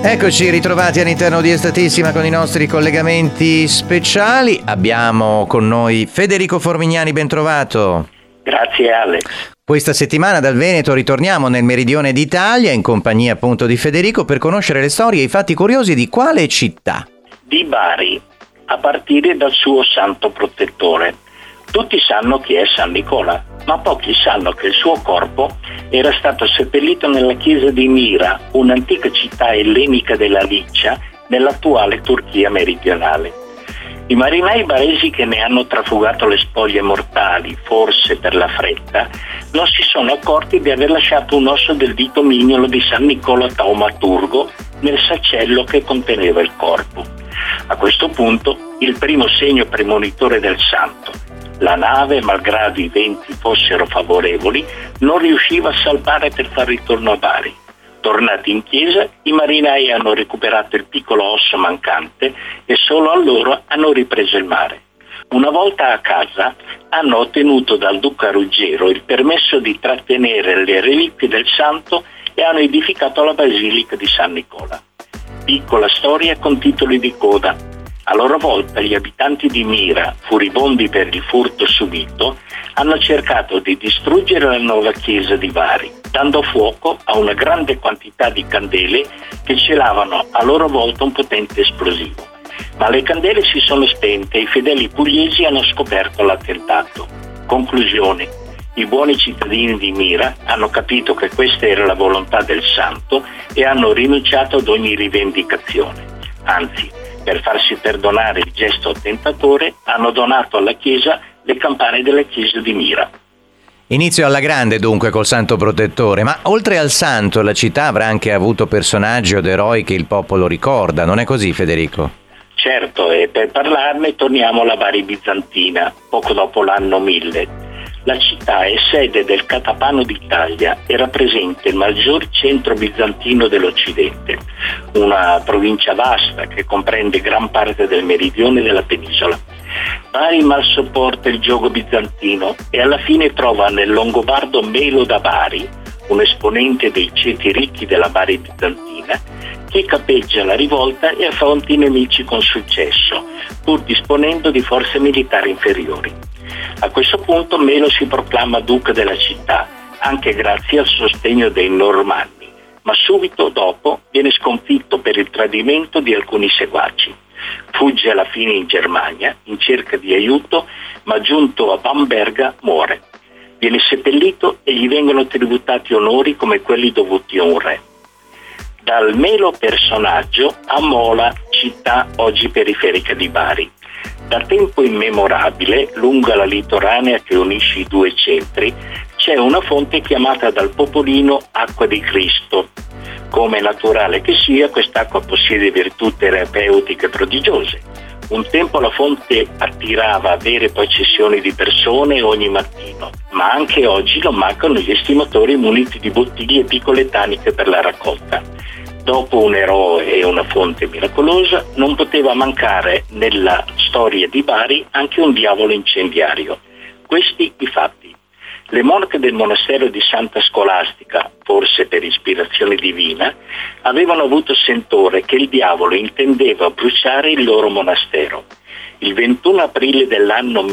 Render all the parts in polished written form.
Eccoci ritrovati all'interno di Estatissima con i nostri collegamenti speciali. Abbiamo con noi Federico Formignani, ben trovato. Grazie Ale. Questa settimana dal Veneto ritorniamo nel meridione d'Italia in compagnia appunto di Federico per conoscere le storie e i fatti curiosi di quale città? Di Bari, a partire dal suo santo protettore. Tutti sanno chi è San Nicola, ma pochi sanno che il suo corpo era stato seppellito nella chiesa di Mira, un'antica città ellenica della Licia, nell'attuale Turchia meridionale. I marinai baresi che ne hanno trafugato le spoglie mortali, forse per la fretta, non si sono accorti di aver lasciato un osso del dito mignolo di San Nicola Taumaturgo nel saccello che conteneva il corpo. A questo punto, il primo segno premonitore del santo. La nave, malgrado i venti fossero favorevoli, non riusciva a salpare per far ritorno a Bari. Tornati in chiesa, i marinai hanno recuperato il piccolo osso mancante e solo allora hanno ripreso il mare. Una volta a casa, hanno ottenuto dal duca Ruggero il permesso di trattenere le reliquie del santo e hanno edificato la basilica di San Nicola. Piccola storia con titoli di coda. A loro volta gli abitanti di Mira, furibondi per il furto subito, hanno cercato di distruggere la nuova chiesa di Bari, dando fuoco a una grande quantità di candele che celavano a loro volta un potente esplosivo. Ma le candele si sono spente e i fedeli pugliesi hanno scoperto l'attentato. Conclusione: i buoni cittadini di Mira hanno capito che questa era la volontà del santo e hanno rinunciato ad ogni rivendicazione. Anzi, per farsi perdonare il gesto attentatore, hanno donato alla chiesa le campane della chiesa di Mira. Inizio alla grande dunque col santo protettore, ma oltre al santo la città avrà anche avuto personaggi od eroi che il popolo ricorda, non è così Federico? Certo, e per parlarne torniamo alla Bari bizantina, poco dopo l'anno 1000. La città è sede del Catapano d'Italia e rappresenta il maggior centro bizantino dell'Occidente, una provincia vasta che comprende gran parte del meridione della penisola. Bari mal sopporta il giogo bizantino e alla fine trova nel longobardo Melo da Bari, un esponente dei ceti ricchi della Bari bizantina, che capeggia la rivolta e affronta i nemici con successo, pur disponendo di forze militari inferiori. A questo punto Melo si proclama duca della città, anche grazie al sostegno dei Normanni, ma subito dopo viene sconfitto per il tradimento di alcuni seguaci. Fugge alla fine in Germania in cerca di aiuto, ma giunto a Bamberga muore. Viene seppellito e gli vengono tributati onori come quelli dovuti a un re. Dal Melo personaggio a Mola, città oggi periferica di Bari. Da tempo immemorabile, lungo la litoranea che unisce i due centri, c'è una fonte chiamata dal popolino Acqua di Cristo. Come è naturale che sia, quest'acqua possiede virtù terapeutiche prodigiose. Un tempo la fonte attirava vere processioni di persone ogni mattino, ma anche oggi non mancano gli estimatori muniti di bottiglie e piccole taniche per la raccolta. Dopo un eroe e una fonte miracolosa, non poteva mancare nella storia di Bari anche un diavolo incendiario. Questi i fatti. Le monache del monastero di Santa Scolastica, forse per ispirazione divina, avevano avuto sentore che il diavolo intendeva bruciare il loro monastero. Il 21 aprile dell'anno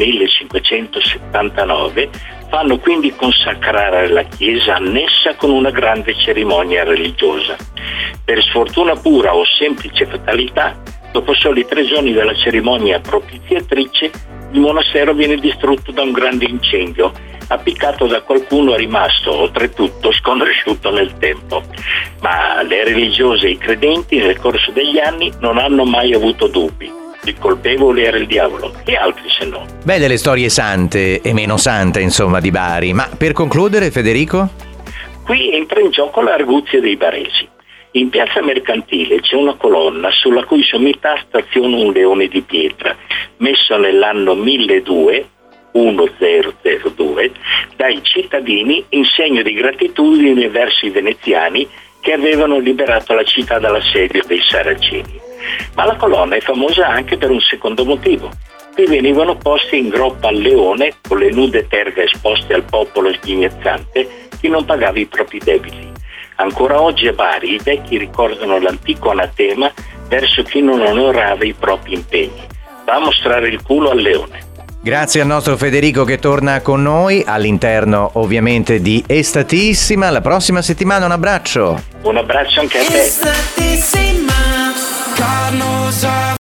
1579 fanno quindi consacrare la chiesa annessa con una grande cerimonia religiosa. Per sfortuna pura o semplice fatalità, dopo soli 3 giorni della cerimonia propiziatrice, il monastero viene distrutto da un grande incendio, appiccato da qualcuno rimasto oltretutto sconosciuto nel tempo. Ma le religiose e i credenti nel corso degli anni non hanno mai avuto dubbi. Il colpevole era il diavolo, e altri se no. Beh, delle storie sante e meno sante, insomma, di Bari. Ma per concludere, Federico? Qui entra in gioco l'arguzia dei baresi. In piazza Mercantile c'è una colonna sulla cui sommità staziona un leone di pietra, messo nell'anno 1002 dai cittadini in segno di gratitudine verso i veneziani che avevano liberato la città dall'assedio dei Saraceni. Ma la colonna è famosa anche per un secondo motivo. Qui venivano posti in groppa al leone, con le nude terga esposte al popolo sghignazzante, chi non pagava i propri debiti. Ancora oggi a Bari i vecchi ricordano l'antico anatema verso chi non onorava i propri impegni. Va a mostrare il culo al leone. Grazie al nostro Federico che torna con noi all'interno ovviamente di Estatissima. La prossima settimana un abbraccio. Un abbraccio anche a te.